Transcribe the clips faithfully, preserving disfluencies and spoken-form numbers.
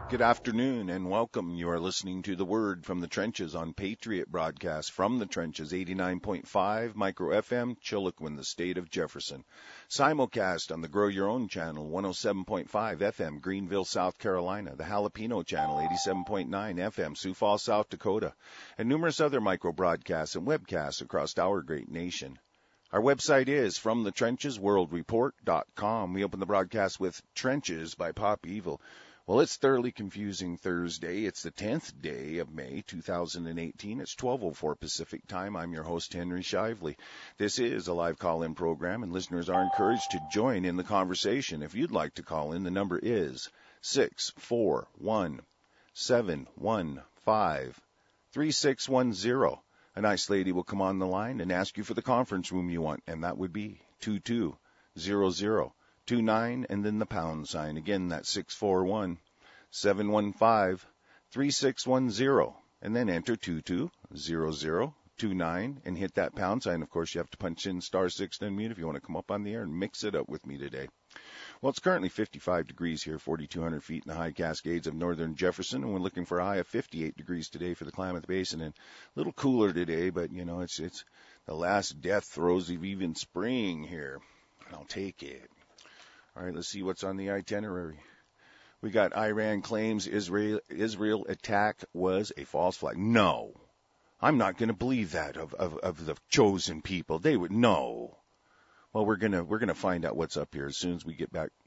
Good afternoon and welcome. You are listening to The Word from the Trenches on Patriot Broadcast from the Trenches, eighty-nine point five Micro F M, Chiloquin, the state of Jefferson. Simulcast on the Grow Your Own channel, one oh seven point five F M, Greenville, South Carolina, the Jalapeno channel, eighty-seven point nine F M, Sioux Falls, South Dakota, and numerous other micro broadcasts and webcasts across our great nation. Our website is from the trenches world report dot com. We open the broadcast with Trenches by Pop Evil. Well, it's thoroughly confusing Thursday. It's the tenth day of May, two thousand eighteen. It's twelve oh four Pacific time. I'm your host, Henry Shively. This is a live call-in program, and listeners are encouraged to join in the conversation. If you'd like to call in, the number is six four one, seven one five, three six one zero. A nice lady will come on the line and ask you for the conference room you want, and that would be two two zero zero. Two nine and then the pound sign. Again, that's six four one, seven one five, three six one zero. And then enter two two zero zero two nine and hit that pound sign. Of course, you have to punch in star six to unmute if you want to come up on the air and mix it up with me today. Well, it's currently fifty-five degrees here, forty-two hundred feet in the high Cascades of northern Jefferson, and we're looking for a high of fifty-eight degrees today for the Klamath Basin, and a little cooler today, but, you know, it's it's the last death throes of even spring here. I'll take it. All right, let's see what's on the itinerary. We got Iran claims Israel Israel attack was a false flag. No, I'm not going to believe that of, of of the chosen people. They would no. Well, we're gonna we're gonna find out what's up here as soon as we get back.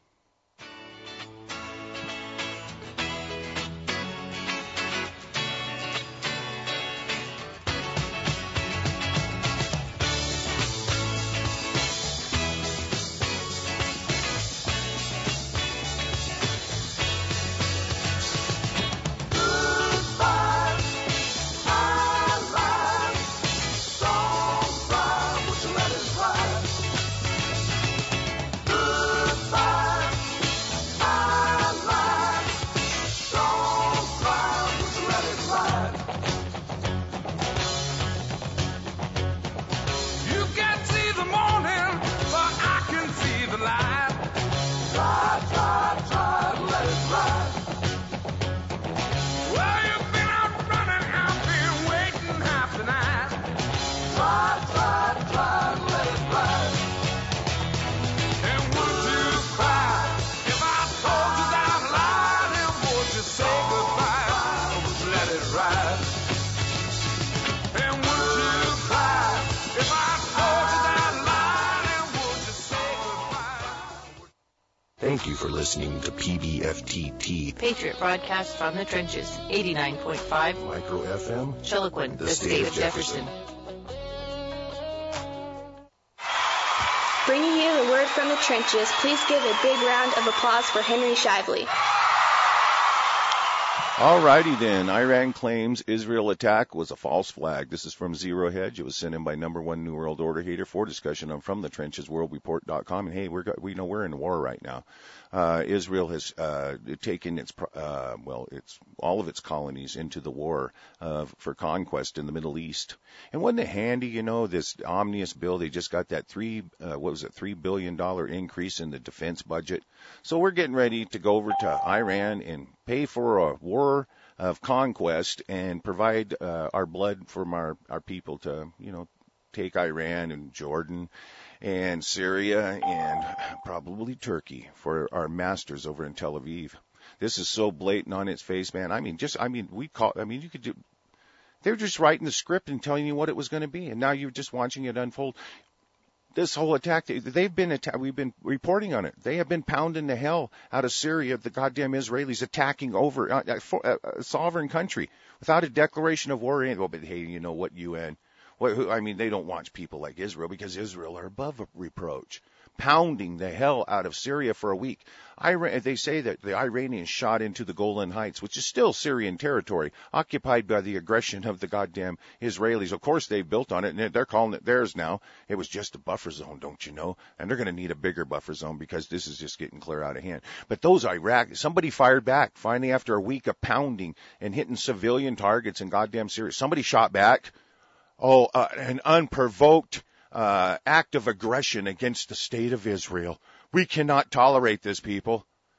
Thank you for listening to P B F T T, Patriot Broadcast from the Trenches, eighty-nine point five Micro F M, Chiloquin, the, the state, state of Jefferson. Jefferson. Bringing you the word from the trenches, please give a big round of applause for Henry Shively. All righty then. Iran claims Israel attack was a false flag. This is from Zero Hedge. It was sent in by number one New World Order hater for discussion on from the trenches world report dot com. And hey, we're we know we're in war right now. Uh, Israel has uh, taken its uh, well, it's all of its colonies into the war uh, for conquest in the Middle East. And wasn't it handy, you know, this omnibus bill? They just got that three uh, what was it, three billion dollar increase in the defense budget. So we're getting ready to go over to Iran and pay for a war of conquest and provide uh, our blood from our, our people to, you know, take Iran and Jordan and Syria and probably Turkey for our masters over in Tel Aviv. This is so blatant on its face, man. I mean, just, I mean, we call, I mean, you could do, they're just writing the script and telling you what it was going to be. And now you're just watching it unfold. This whole attack, they've been atta- we've been reporting on it. They have been pounding the hell out of Syria, the goddamn Israelis attacking over a, a, a sovereign country without a declaration of war. Well, but hey, you know what, U N? What, who, I mean, they don't watch people like Israel because Israel are above reproach. Pounding the hell out of Syria for a week. Iran, they say that the Iranians shot into the Golan Heights, which is still Syrian territory, occupied by the aggression of the goddamn Israelis. Of course, they've built on it, and they're calling it theirs now. It was just a buffer zone, don't you know? And they're going to need a bigger buffer zone because this is just getting clear out of hand. But those Iraq, somebody fired back, finally after a week of pounding and hitting civilian targets in goddamn Syria. Somebody shot back. Oh, uh, an unprovoked Uh, act of aggression against the state of Israel. We cannot tolerate this, people.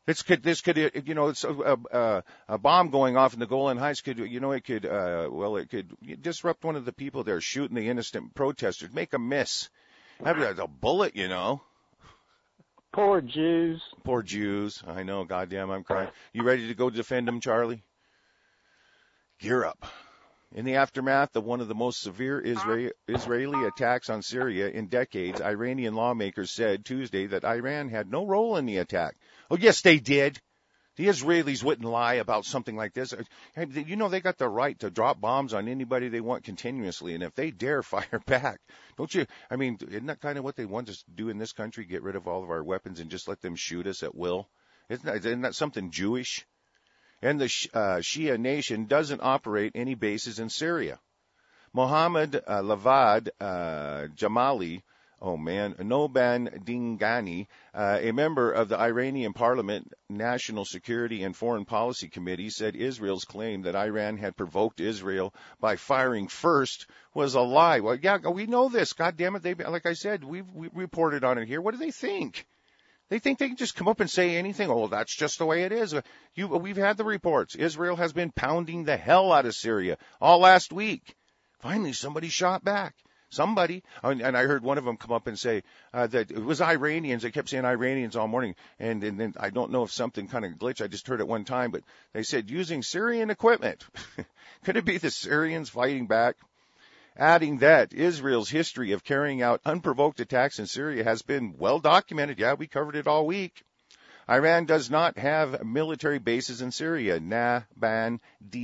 This could, this could, you know, it's a, a, a bomb going off in the Golan Heights could, you know, it could, uh, well, it could disrupt one of the people there shooting the innocent protesters, make them miss. That'd be like a bullet, you know. Poor Jews. Poor Jews. I know, goddamn, I'm crying. You ready to go defend them, Charlie? Gear up. In the aftermath of one of the most severe Isra- Israeli attacks on Syria in decades, Iranian lawmakers said Tuesday that Iran had no role in the attack. Oh, yes, they did. The Israelis wouldn't lie about something like this. You know, they got the right to drop bombs on anybody they want continuously, and if they dare fire back, don't you? I mean, isn't that kind of what they want us to do in this country, get rid of all of our weapons and just let them shoot us at will? Isn't that, isn't that something Jewish? And the uh, Shia nation doesn't operate any bases in Syria. Mohammed uh, Lavad uh, Jamali, oh man, Noban Dingani, uh, a member of the Iranian Parliament National Security and Foreign Policy Committee, said Israel's claim that Iran had provoked Israel by firing first was a lie. Well, yeah, we know this. God damn it. They, like I said, we've we reported on it here. What do they think? They think they can just come up and say anything. Oh, that's just the way it is. You, we've had the reports. Israel has been pounding the hell out of Syria all last week. Finally, somebody shot back. Somebody, and I heard one of them come up and say uh, that it was Iranians. They kept saying Iranians all morning, and, and then I don't know if something kind of glitched. I just heard it one time, but they said using Syrian equipment. Could it be the Syrians fighting back? Adding that Israel's history of carrying out unprovoked attacks in Syria has been well documented. Yeah, we covered it all week. Iran does not have military bases in Syria, Naban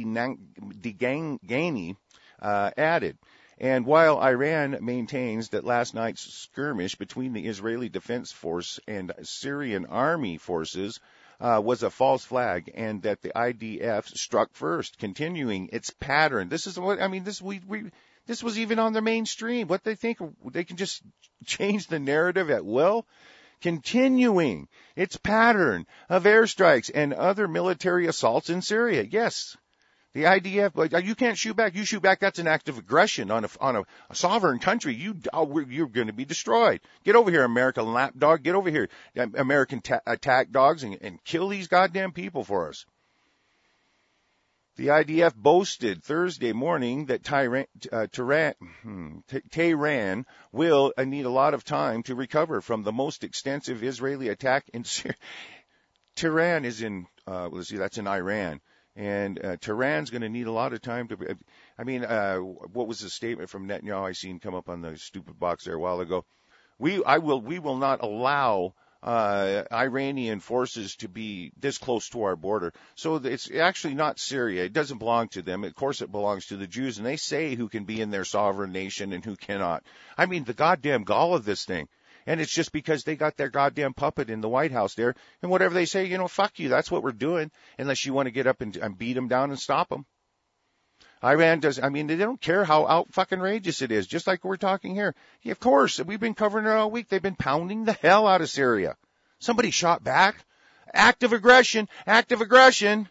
Dingani uh, added. And while Iran maintains that last night's skirmish between the Israeli Defense Force and Syrian army forces uh, was a false flag, and that the I D F struck first, continuing its pattern. This is what I mean. This we we. This was even on their mainstream. What they think, they can just change the narrative at will. Continuing its pattern of airstrikes and other military assaults in Syria. Yes, the I D F, like, you can't shoot back. You shoot back, that's an act of aggression on a, on a, a sovereign country. You, oh, you're going to be destroyed. Get over here, American lapdog. Get over here, American ta- attack dogs, and, and kill these goddamn people for us. The I D F boasted Thursday morning that Tehran, uh, Tehran, hmm, Tehran will uh, need a lot of time to recover from the most extensive Israeli attack in Syria. Tehran is in, uh, let's see, that's in Iran. And uh, Tehran's going to need a lot of time to, I mean, uh, what was the statement from Netanyahu I seen come up on the stupid box there a while ago? We, I will, we will not allow Uh, Iranian forces to be this close to our border. So it's actually not Syria. It doesn't belong to them. Of course it belongs to the Jews, and they say who can be in their sovereign nation and who cannot. I mean, the goddamn gall of this thing. And it's just because they got their goddamn puppet in the White House there, and whatever they say, you know, fuck you, that's what we're doing, unless you want to get up and, and beat them down and stop them. Iran does, I mean, they don't care how out fucking outrageous it is, just like we're talking here. Yeah, of course, we've been covering it all week. They've been pounding the hell out of Syria. Somebody shot back. Act of aggression, act of aggression.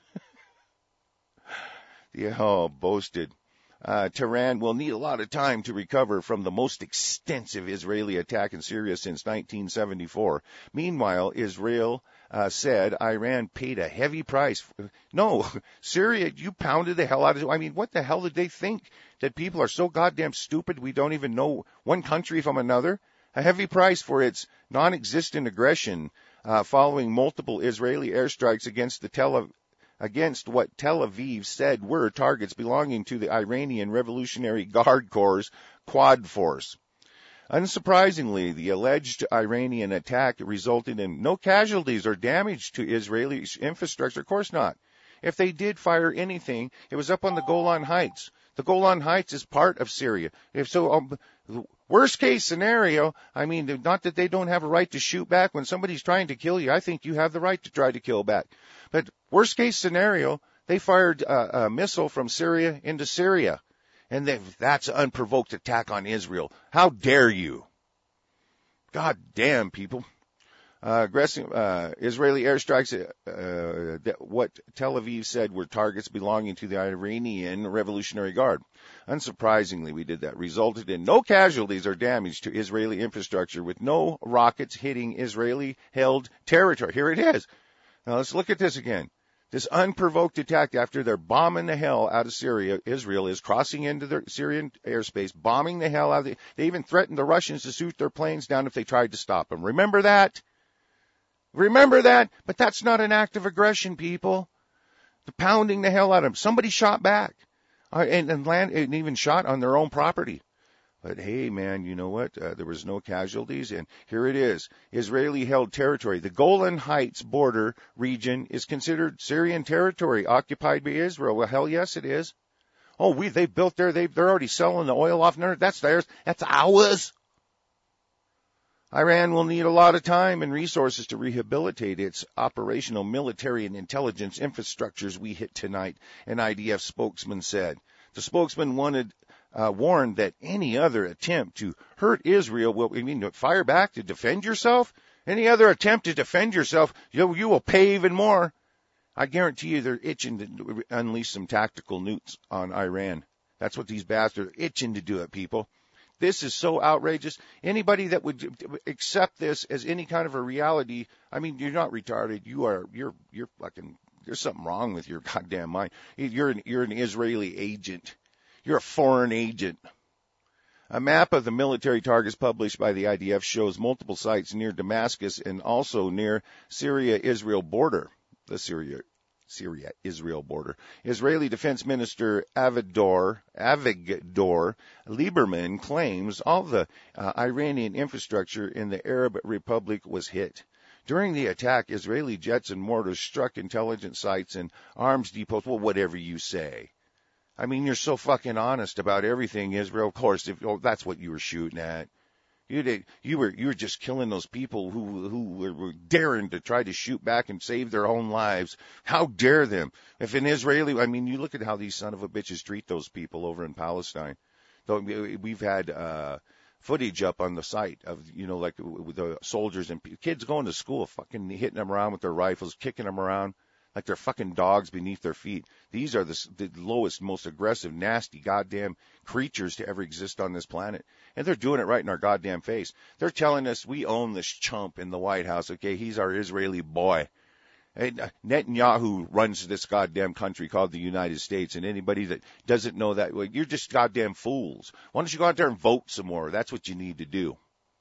Yeah, oh, boasted. Uh, Tehran will need a lot of time to recover from the most extensive Israeli attack in Syria since nineteen seventy-four. Meanwhile, Israel uh, said Iran paid a heavy price. No, Syria, you pounded the hell out of it. I mean, what the hell did they think? That people are so goddamn stupid we don't even know one country from another? A heavy price for its non-existent aggression uh, following multiple Israeli airstrikes against the Tel Aviv. Against what Tel Aviv said were targets belonging to the Iranian Revolutionary Guard Corps' Quad Force. Unsurprisingly, the alleged Iranian attack resulted in no casualties or damage to Israeli infrastructure. Of course not. If they did fire anything, it was up on the Golan Heights. The Golan Heights is part of Syria. If so, um, worst case scenario, I mean, not that they don't have a right to shoot back when somebody's trying to kill you. I think you have the right to try to kill back. But worst case scenario, they fired a, a missile from Syria into Syria. And that's an unprovoked attack on Israel. How dare you? God damn, people. Uh, aggressive, uh, Israeli airstrikes, uh, that what Tel Aviv said were targets belonging to the Iranian Revolutionary Guard. Unsurprisingly, we did that. Resulted in no casualties or damage to Israeli infrastructure, with no rockets hitting Israeli-held territory. Here it is. Now let's look at this again. This unprovoked attack after they're bombing the hell out of Syria. Israel is crossing into their Syrian airspace, bombing the hell out of the, they even threatened the Russians to shoot their planes down if they tried to stop them. Remember that? Remember that? But that's not an act of aggression, people. The pounding the hell out of them. Somebody shot back uh, and, and, land, and even shot on their own property. But hey, man, you know what? Uh, there was no casualties, and here it is. Israeli-held territory. The Golan Heights border region is considered Syrian territory occupied by Israel. Well, hell yes, it is. Oh, we they've built there. They they're already selling the oil off there. That's theirs. That's ours. Iran will need a lot of time and resources to rehabilitate its operational military and intelligence infrastructures we hit tonight, an I D F spokesman said. The spokesman wanted Uh, warned that any other attempt to hurt Israel will, I mean, to fire back to defend yourself? Any other attempt to defend yourself, you, you will pay even more. I guarantee you they're itching to unleash some tactical nukes on Iran. That's what these bastards are itching to do it, people. This is so outrageous. Anybody that would accept this as any kind of a reality, I mean, you're not retarded. You are, you're, you're fucking, there's something wrong with your goddamn mind. You're an, you're an Israeli agent. You're a foreign agent. A map of the military targets published by the I D F shows multiple sites near Damascus and also near Syria-Israel border. The Syria, Syria-Israel border. Israeli Defense Minister Avigdor, Avigdor Lieberman claims all the uh, Iranian infrastructure in the Arab Republic was hit. During the attack, Israeli jets and mortars struck intelligence sites and arms depots. Well, whatever you say. I mean, you're so fucking honest about everything, Israel. Of course, if oh, that's what you were shooting at, you did, you were you were just killing those people who who were, were daring to try to shoot back and save their own lives. How dare them? If an Israeli, I mean, you look at how these son of a bitches treat those people over in Palestine. Though we've had uh, footage up on the site of, you know, like with the soldiers and kids going to school, fucking hitting them around with their rifles, kicking them around like they're fucking dogs beneath their feet. These are the, the lowest, most aggressive, nasty goddamn creatures to ever exist on this planet. And they're doing it right in our goddamn face. They're telling us we own this chump in the White House, okay? He's our Israeli boy. And Netanyahu runs this goddamn country called the United States, and anybody that doesn't know that, well, you're just goddamn fools. Why don't you go out there and vote some more? That's what you need to do.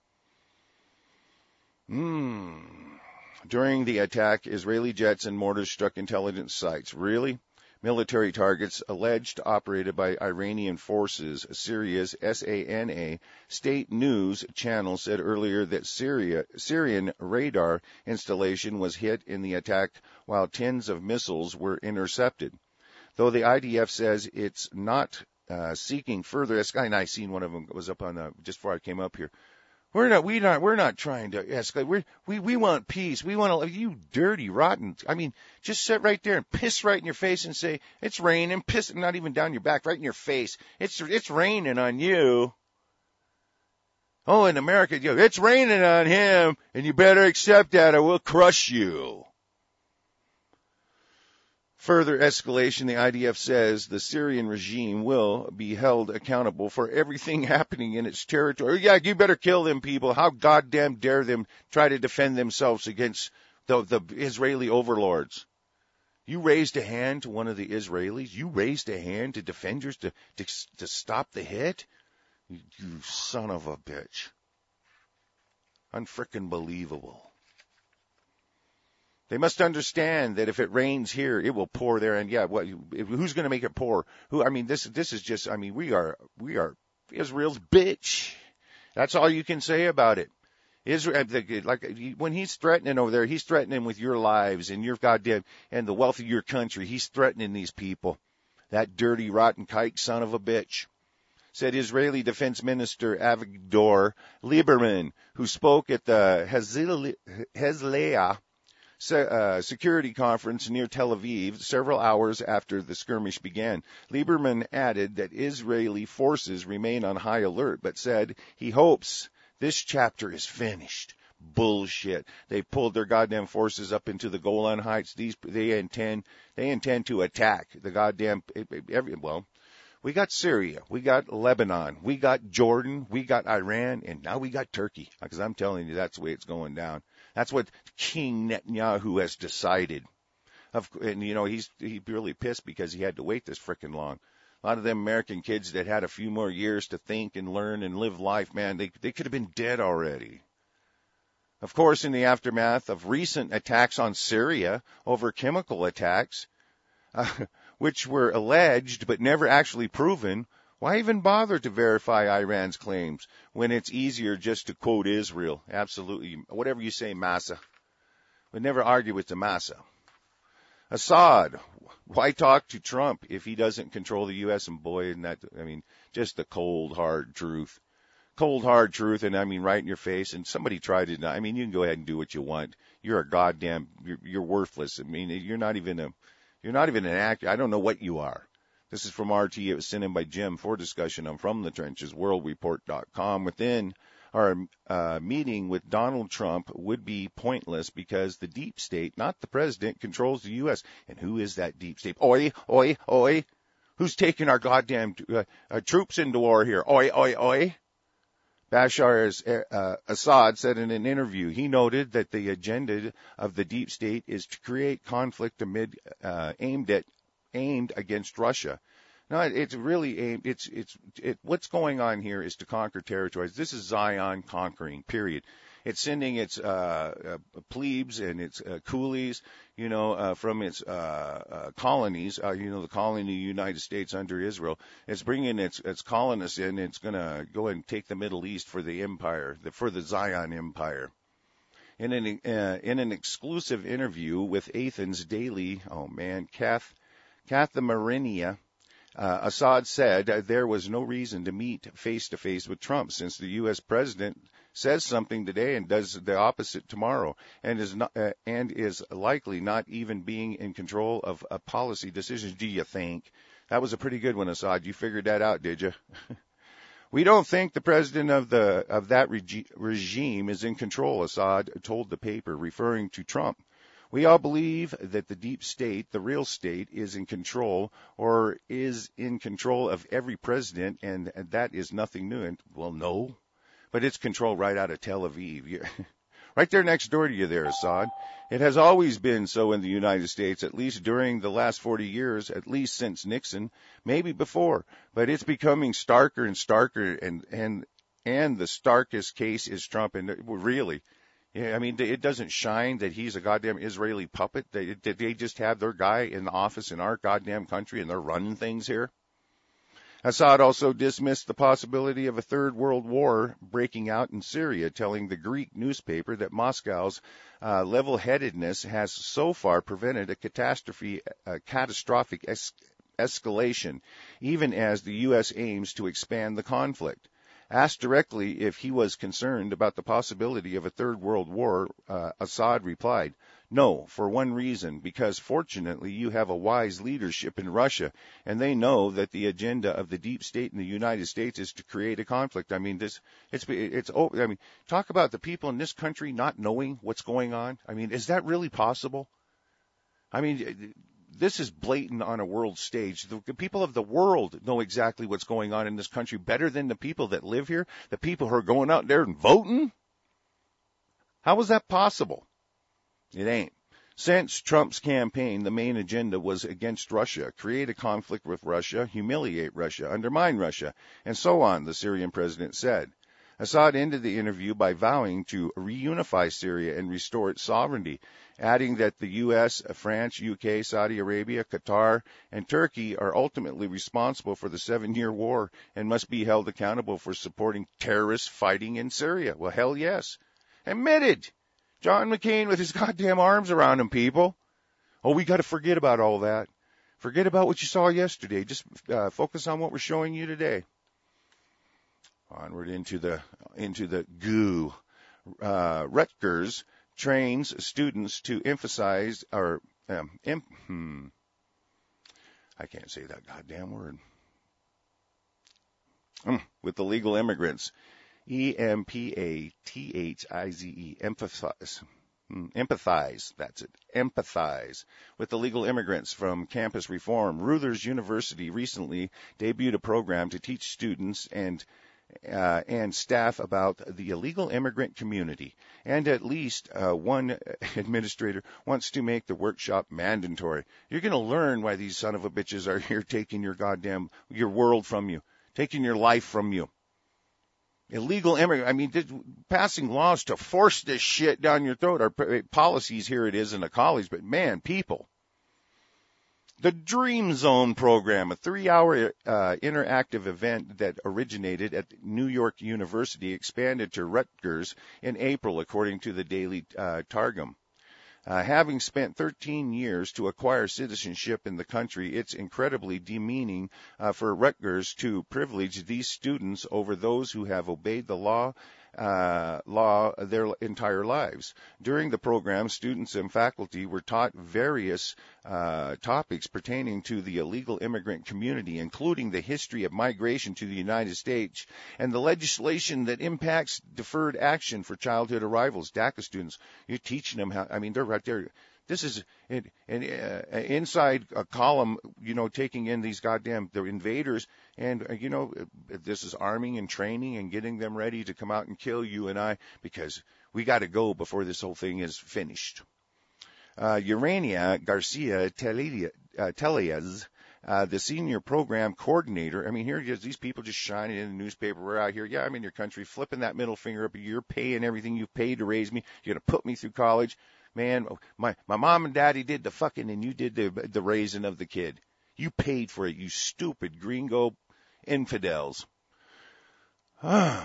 Hmm. During the attack, Israeli jets and mortars struck intelligence sites. Really? Military targets alleged operated by Iranian forces. Syria's S A N A state news channel said earlier that Syria, Syrian radar installation was hit in the attack while tens of missiles were intercepted. Though the I D F says it's not uh, seeking further. This guy and I seen one of them was up on uh, just before I came up here. We're not, we not, we're not trying to escalate. We're, we, we want peace. We want to, you dirty, rotten. I mean, just sit right there and piss right in your face and say, it's raining, piss, not even down your back, right in your face. It's, it's raining on you. Oh, in America, you know, it's raining on him, and you better accept that or we'll crush you. Further escalation, the I D F says the Syrian regime will be held accountable for everything happening in its territory. Yeah, you better kill them people. How goddamn dare them try to defend themselves against the, the Israeli overlords. You raised a hand to one of the Israelis? You raised a hand to defend yours, to, to, to stop the hit? You, you son of a bitch. Unfrickin' believable. They must understand that if it rains here, it will pour there. And yeah, what? Who's going to make it pour? Who? I mean, this this is just. I mean, we are we are Israel's bitch. That's all you can say about it. Israel, like when he's threatening over there, he's threatening with your lives and your goddamn and the wealth of your country. He's threatening these people. That dirty, rotten kike son of a bitch. Said Israeli Defense Minister Avigdor Lieberman, who spoke at the Hezbollah Uh, security conference near Tel Aviv several hours after the skirmish began. Lieberman added that Israeli forces remain on high alert, but said he hopes this chapter is finished. Bullshit. They pulled their goddamn forces up into the Golan Heights. These they intend they intend to attack the goddamn every well. We got Syria, we got Lebanon, we got Jordan, we got Iran, and now we got Turkey. Because I'm telling you, that's the way it's going down. That's what King Netanyahu has decided. Of, and, you know, he's he's really pissed because he had to wait this frickin' long. A lot of them American kids that had a few more years to think and learn and live life, man, they they could have been dead already. Of course, in the aftermath of recent attacks on Syria over chemical attacks, uh, which were alleged but never actually proven, why even bother to verify Iran's claims when it's easier just to quote Israel? Absolutely. Whatever you say, Massa. We'd never argue with the Massa. Assad, why talk to Trump if he doesn't control the U S? And boy, isn't that, I mean, just the cold, hard truth. Cold, hard truth, and I mean right in your face. And somebody tried it. I mean, you can go ahead and do what you want. You're a goddamn, you're, you're worthless. I mean, you're not even a, you're not even an actor. I don't know what you are. This is from R T. It was sent in by Jim for discussion on From the Trenches, world report dot com. Within our uh, meeting with Donald Trump would be pointless because the deep state, not the president, controls the U S. And who is that deep state? Oi, oi, oi. Who's taking our goddamn uh, uh, troops into war here? Oi, oi, oi. Bashar uh, Assad said in an interview, he noted that the agenda of the deep state is to create conflict amid uh, aimed at aimed against Russia. No, it's really aimed. It's it's it. What's going on here is to conquer territories. This is Zion conquering. Period. It's sending its uh, uh, plebes and its uh, coolies, you know, uh, from its uh, uh, colonies, uh, you know, the colony of the United States under Israel. It's bringing its its colonists in. It's going to go and take the Middle East for the empire, the, for the Zion empire. In an uh, in an exclusive interview with Athens Daily, oh man, Kath, Kathamarinia, uh, Assad said uh, there was no reason to meet face to face with Trump since the U S president says something today and does the opposite tomorrow, and is not uh, and is likely not even being in control of uh, policy decisions. Do you think? That was a pretty good one, Assad. You figured that out, did you? We don't think the president of the of that regi- regime is in control, Assad told the paper, referring to Trump. We all believe that the deep state, the real state, is in control or is in control of every president, and, and that is nothing new. And, well, no. But it's controlled right out of Tel Aviv. You're right there next door to you there, Assad. It has always been so in the United States, at least during the last forty years, at least since Nixon, maybe before. But it's becoming starker and starker, and and and the starkest case is Trump. And really, yeah, I mean, it doesn't shine that he's a goddamn Israeli puppet. They, did they just have their guy in the office in our goddamn country, and they're running things here? Assad also dismissed the possibility of a third world war breaking out in Syria, telling the Greek newspaper that Moscow's uh, level-headedness has so far prevented a catastrophe, a catastrophic es- escalation, even as the U S aims to expand the conflict. Asked directly if he was concerned about the possibility of a third world war, uh, Assad replied, no, for one reason, because fortunately you have a wise leadership in Russia, and they know that the agenda of the deep state in the United States is to create a conflict. I mean, this, it's, it's, I mean, talk about the people in this country not knowing what's going on. I mean, is that really possible? I mean, this is blatant on a world stage. The people of the world know exactly what's going on in this country better than the people that live here, the people who are going out there and voting. How is that possible? It ain't. Since Trump's campaign, the main agenda was against Russia, create a conflict with Russia, humiliate Russia, undermine Russia, and so on, the Syrian president said. Assad ended the interview by vowing to reunify Syria and restore its sovereignty, adding that the U S, France, U K, Saudi Arabia, Qatar, and Turkey are ultimately responsible for the seven-year war and must be held accountable for supporting terrorists fighting in Syria. Well, hell yes. Admitted. John McCain with his goddamn arms around him, people. Oh, we got to forget about all that. Forget about what you saw yesterday. Just uh, focus on what we're showing you today. Onward into the into the goo. Uh, Rutgers trains students to emphasize or um, em, hmm, I can't say that goddamn word. Mm, with illegal immigrants. E M P A T H I Z E, empathize. Empathize, that's it. Empathize with illegal immigrants from campus reform. Rutgers University recently debuted a program to teach students and uh, and staff about the illegal immigrant community. And at least uh, one administrator wants to make the workshop mandatory. You're going to learn why these son of a bitches are here taking your goddamn, your world from you, taking your life from you. Illegal immigrant, I mean, passing laws to force this shit down your throat. Our policies, here it is in the college, but man, people. The Dream Zone program, a three-hour uh, interactive event that originated at New York University, expanded to Rutgers in April, according to the Daily uh, Targum. Uh, having spent thirteen years to acquire citizenship in the country, it's incredibly demeaning uh, for Rutgers to privilege these students over those who have obeyed the law Uh, law their entire lives. During the program, students and faculty were taught various uh, topics pertaining to the illegal immigrant community, including the history of migration to the United States and the legislation that impacts deferred action for childhood arrivals. DACA students, you're teaching them how, I mean, they're right there. This is an, an, uh, inside a column, you know, taking in these goddamn, the invaders. And, uh, you know, this is arming and training and getting them ready to come out and kill you and I, because we got to go before this whole thing is finished. Uh, Urania Garcia Tellez, uh, the senior program coordinator. I mean, here just these people just shining in the newspaper. We're out here. Yeah, I'm in your country, flipping that middle finger up. You're paying everything you've paid to raise me. You're going to put me through college. Man, my, my mom and daddy did the fucking and you did the, the raising of the kid. You paid for it, you stupid gringo infidels. uh,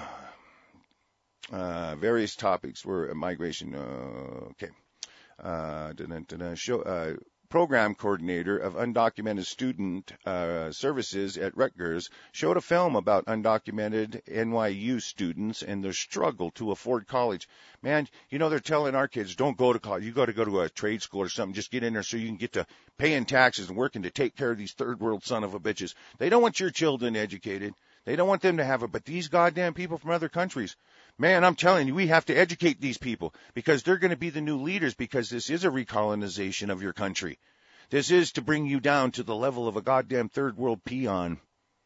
various topics were migration. Uh, okay. Uh, da-da, da-da, show, uh, program coordinator of undocumented student uh, services at Rutgers showed a film about undocumented N Y U students and their struggle to afford college. Man, you know, they're telling our kids, don't go to college. You got to go to a trade school or something. Just get in there so you can get to paying taxes and working to take care of these third world son of a bitches. They don't want your children educated. They don't want them to have it. But these goddamn people from other countries, man, I'm telling you, we have to educate these people because they're going to be the new leaders, because this is a recolonization of your country. This is to bring you down to the level of a goddamn third world peon.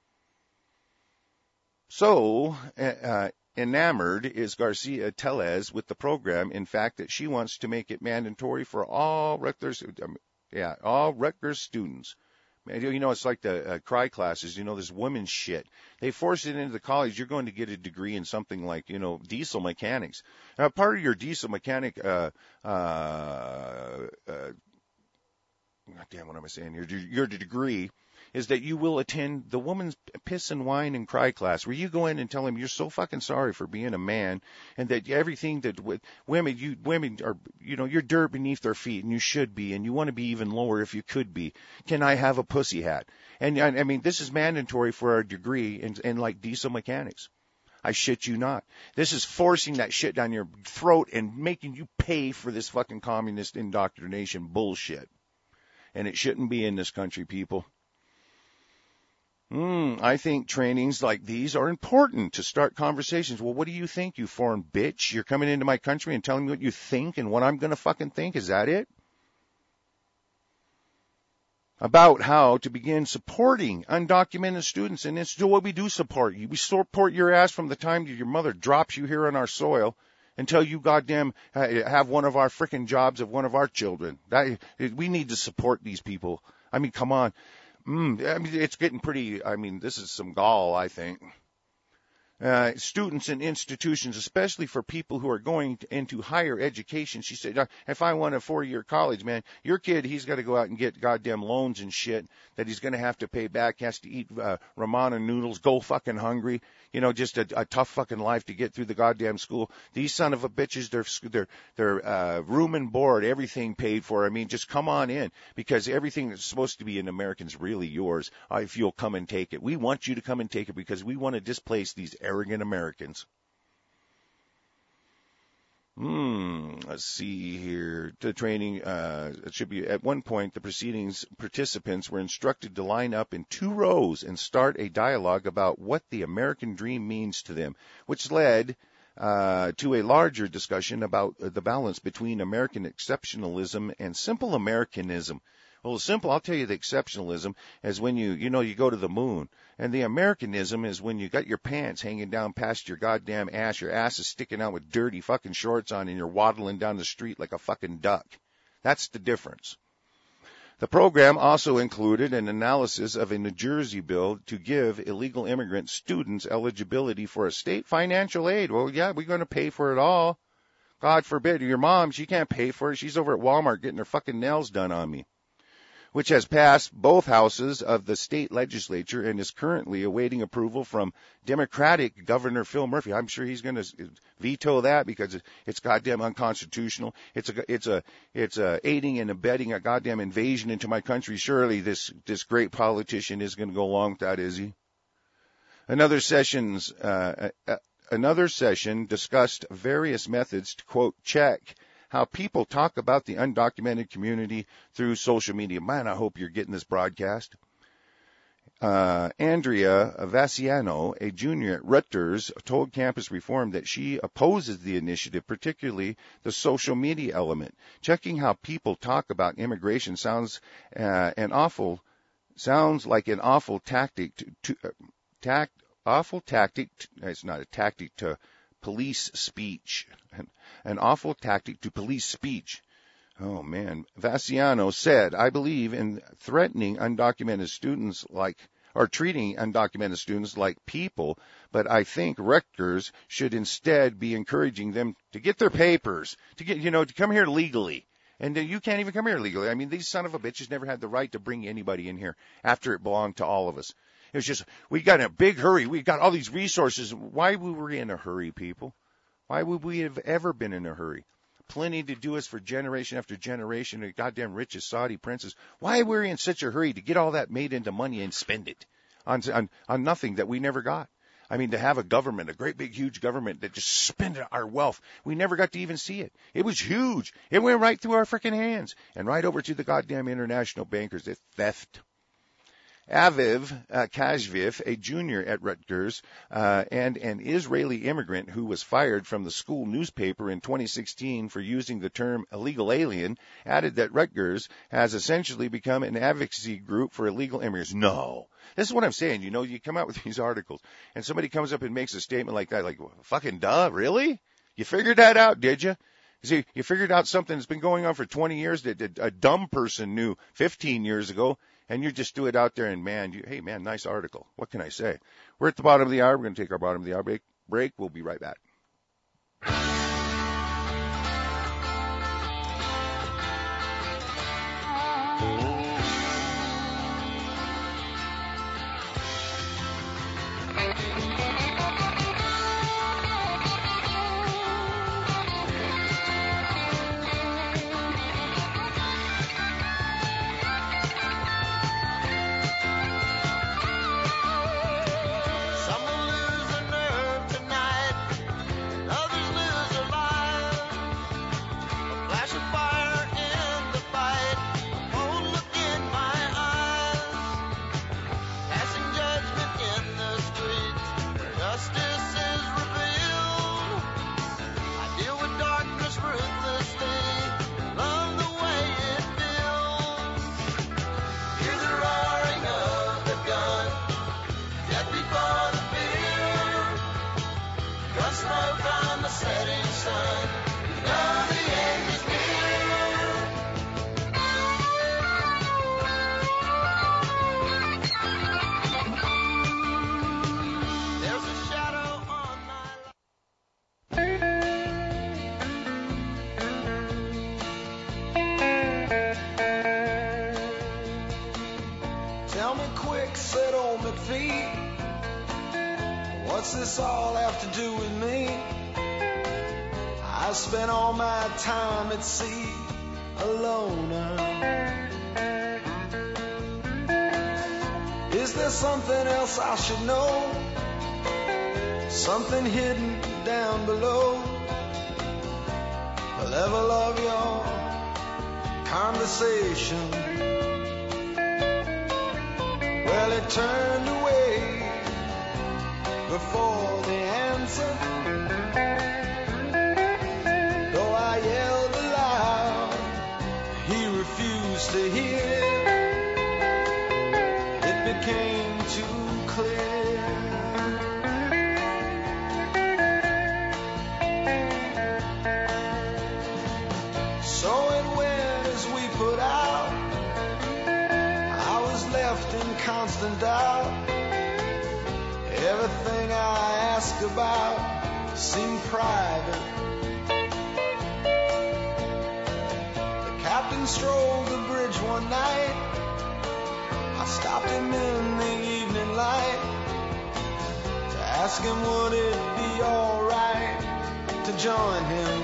So, uh, enamored is Garcia Tellez with the program, in fact, that she wants to make it mandatory for all Rutgers, um, yeah, all Rutgers students. You know, it's like the uh, cry classes, you know, this women's shit. They force it into the college. You're going to get a degree in something like, you know, diesel mechanics. Now, part of your diesel mechanic, uh, uh, uh, God damn, what am I saying here? Your degree is that you will attend the woman's piss and whine and cry class, where you go in and tell them you're so fucking sorry for being a man, and that everything that with women, you women are, you know, you're dirt beneath their feet, and you should be, and you want to be even lower if you could be. Can I have a pussy hat? And I mean, this is mandatory for our degree in, in like diesel mechanics. I shit you not. This is forcing that shit down your throat and making you pay for this fucking communist indoctrination bullshit. And it shouldn't be in this country, people. Mm, I think trainings like these are important to start conversations. Well, what do you think, you foreign bitch? You're coming into my country and telling me what you think and what I'm going to fucking think? Is that it? About how to begin supporting undocumented students. And it's what we do support you. We support your ass from the time your mother drops you here on our soil until you goddamn have one of our frickin' jobs of one of our children. That, we need to support these people. I mean, come on. Mm, I mean, it's getting pretty, I mean, this is some gall, I think. Uh, students and institutions, especially for people who are going to, into higher education. She said, if I want a four-year college, man, your kid, he's got to go out and get goddamn loans and shit that he's going to have to pay back, has to eat uh, ramen noodles, go fucking hungry, you know, just a, a tough fucking life to get through the goddamn school. These son of a bitches, they're, they're, they're uh, room and board, everything paid for. I mean, just come on in, because everything that's supposed to be an American's really yours uh, if you'll come and take it. We want you to come and take it because we want to displace these arrogant Americans. Hmm. Let's see here. The training, uh, it should be at one point, the proceedings participants were instructed to line up in two rows and start a dialogue about what the American dream means to them, which led uh, to a larger discussion about the balance between American exceptionalism and simple Americanism. Well, it's simple. I'll tell you the exceptionalism is when you, you know, you go to the moon. And the Americanism is when you got your pants hanging down past your goddamn ass, your ass is sticking out with dirty fucking shorts on, and you're waddling down the street like a fucking duck. That's the difference. The program also included an analysis of a New Jersey bill to give illegal immigrant students eligibility for a state financial aid. Well, yeah, we're going to pay for it all. God forbid, your mom, she can't pay for it. She's over at Walmart getting her fucking nails done on me, which has passed both houses of the state legislature and is currently awaiting approval from Democratic Governor Phil Murphy. I'm sure he's going to veto that because it's goddamn unconstitutional. It's a, it's a, it's a aiding and abetting a goddamn invasion into my country. Surely this, this great politician is going to go along with that, is he? Another session's, uh, uh, another session discussed various methods to, quote, check how people talk about the undocumented community through social media. Man, I hope you're getting this broadcast. Uh, Andrea Vassiano, a junior at Rutgers, told Campus Reform that she opposes the initiative, particularly the social media element. Checking how people talk about immigration sounds uh, an awful, sounds like an awful tactic to, to uh, tact, awful tactic. To, it's not a tactic to police speech. An awful tactic to police speech. Oh, man. Vassiano said, I believe in threatening undocumented students like, or treating undocumented students like people, but I think Rutgers should instead be encouraging them to get their papers, to get, you know, to come here legally. And uh, you can't even come here legally. I mean, these son of a bitches never had the right to bring anybody in here after it belonged to all of us. It was just, we got in a big hurry. We got all these resources. Why were we in a hurry, people? Why would we have ever been in a hurry? Plenty to do us for generation after generation of goddamn richest Saudi princes. Why were we in such a hurry to get all that made into money and spend it on, on, on nothing that we never got? I mean, to have a government, a great big huge government that just spent our wealth. We never got to even see it. It was huge. It went right through our freaking hands and right over to the goddamn international bankers. It's theft. Aviv uh, Kashviv, a junior at Rutgers uh, and an Israeli immigrant who was fired from the school newspaper in twenty sixteen for using the term illegal alien, added that Rutgers has essentially become an advocacy group for illegal immigrants. No. This is what I'm saying. You know, you come out with these articles, and somebody comes up and makes a statement like that, like, fucking duh, really? You figured that out, did you? See, you figured out something that's been going on for twenty years that a dumb person knew fifteen years ago, and you just do it out there, and, man, you, hey, man, nice article. What can I say? We're at the bottom of the hour. We're going to take our bottom of the hour break. break. We'll be right back. What's this all have to do with me? I spent all my time at sea alone. Is there something else I should know? Something hidden down below the level of your conversation? Well, it turned away before the answer, though I yelled aloud, he refused to hear. became too clear. So it went as we put out. I was left in constant doubt. Everything I asked about seemed private. The captain strolled the bridge one night. I stopped him in the evening light to ask him would it be alright to join him.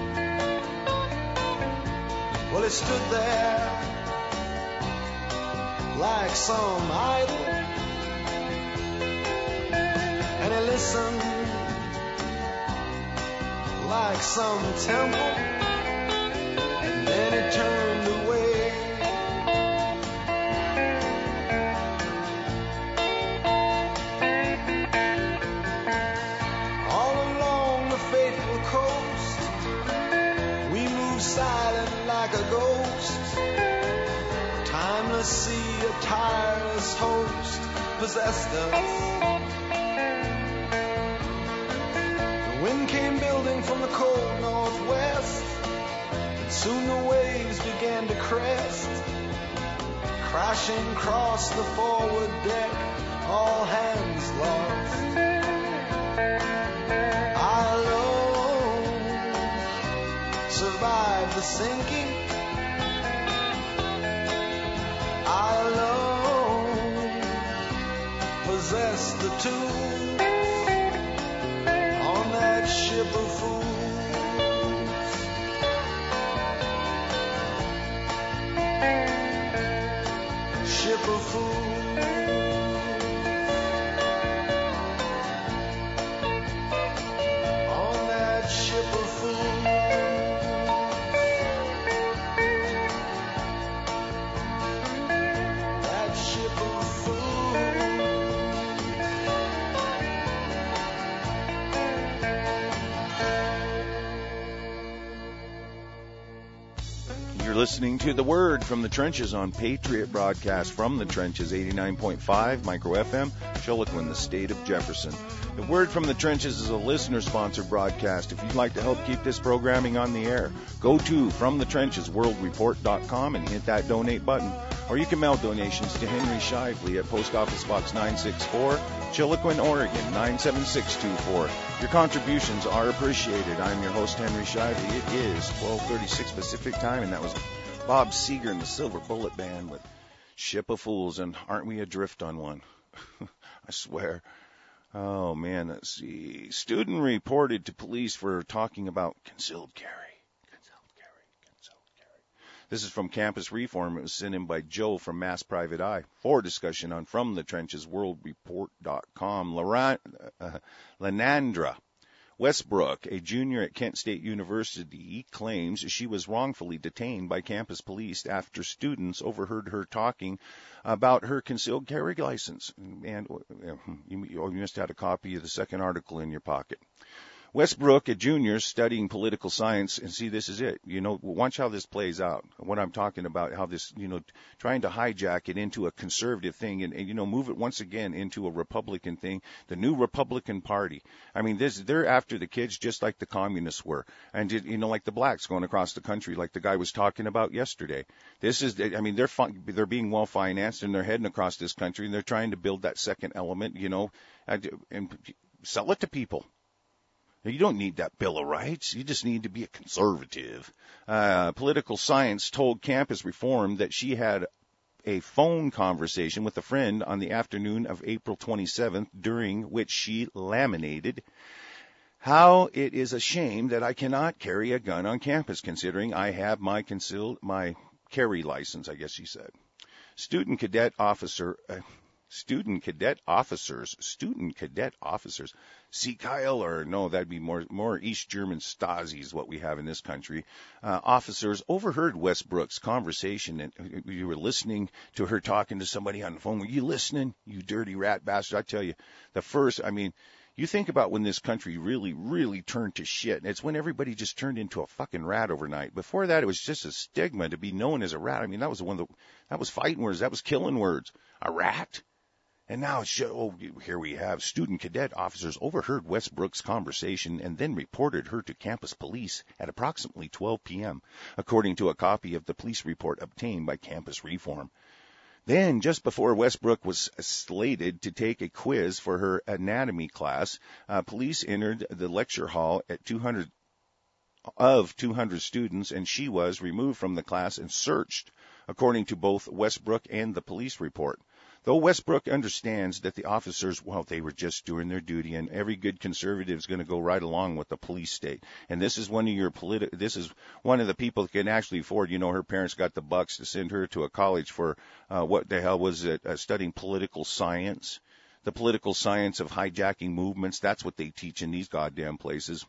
Well, he stood there like some idol, and he listened like some temple, and then he turned away. All along the faithful coast, we moved silent like a ghost. Timeless sea, a tireless host possessed us. Wind came building from the cold northwest, and soon the waves began to crest. Crashing across the forward deck, all hands lost. I alone survived the sinking. I alone possessed the tools on that ship of fools. Ship of fools. On that ship of fools. That ship of fools. You're listening to The Word from the Trenches on Patriot Broadcast from the Trenches, eighty-nine point five Micro F M, Chiloquin, the state of Jefferson. The Word from the Trenches is a listener-sponsored broadcast. If you'd like to help keep this programming on the air, go to from the trenches world report dot com and hit that donate button. Or you can mail donations to Henry Shively at Post Office Box nine sixty-four, Chiloquin, Oregon nine seven six two four. Your contributions are appreciated. I'm your host, Henry Shively. It is twelve thirty-six Pacific Time, and that was Bob Seger and the Silver Bullet Band with Ship of Fools. And aren't we adrift on one? I swear. Oh, man, let's see. Student reported to police for talking about concealed carry. Concealed carry. Concealed carry. This is from Campus Reform. It was sent in by Joe from Mass Private Eye. For discussion on From the Trenches World Report dot com, Laran, uh, Lanandra Westbrook, a junior at Kent State University, claims she was wrongfully detained by campus police after students overheard her talking about her concealed carry license. And you, you must have had a copy of the second article in your pocket. Westbrook, a junior studying political science, and see, this is it. You know, watch how this plays out. What I'm talking about, how this, you know, trying to hijack it into a conservative thing and, and you know, move it once again into a Republican thing, the new Republican Party. I mean, this, they're after the kids just like the communists were. And, you know, like the blacks going across the country, like the guy was talking about yesterday. This is, I mean, they're, they're being well financed and they're heading across this country and they're trying to build that second element, you know, and, and sell it to people. You don't need that Bill of Rights. You just need to be a conservative. Uh, political science told Campus Reform that she had a phone conversation with a friend on the afternoon of April twenty-seventh, during which she laminated how it is a shame that I cannot carry a gun on campus, considering I have my concealed, my carry license, I guess she said. Student cadet officer... Uh, Student cadet officers, student cadet officers, see Kyle, or no, that'd be more more East German Stasi is what we have in this country. Uh, officers overheard Westbrook's conversation, and you were listening to her talking to somebody on the phone. Were you listening, you dirty rat bastard? I tell you, the first, I mean, you think about when this country really, really turned to shit. It's when everybody just turned into a fucking rat overnight. Before that, it was just a stigma to be known as a rat. I mean, that was one of the, that was fighting words. That was killing words. A rat. And now, it's just, oh, here we have student cadet officers overheard Westbrook's conversation and then reported her to campus police at approximately twelve p.m., according to a copy of the police report obtained by Campus Reform. Then, just before Westbrook was slated to take a quiz for her anatomy class, uh, police entered the lecture hall at two hundred of two hundred students, and she was removed from the class and searched, according to both Westbrook and the police report. Though Westbrook understands that the officers, well, they were just doing their duty, and every good conservative is going to go right along with the police state. And this is one of your politi- this is one of the people that can actually afford, you know, her parents got the bucks to send her to a college for, uh, what the hell was it, uh, studying political science, the political science of hijacking movements. That's what they teach in these goddamn places.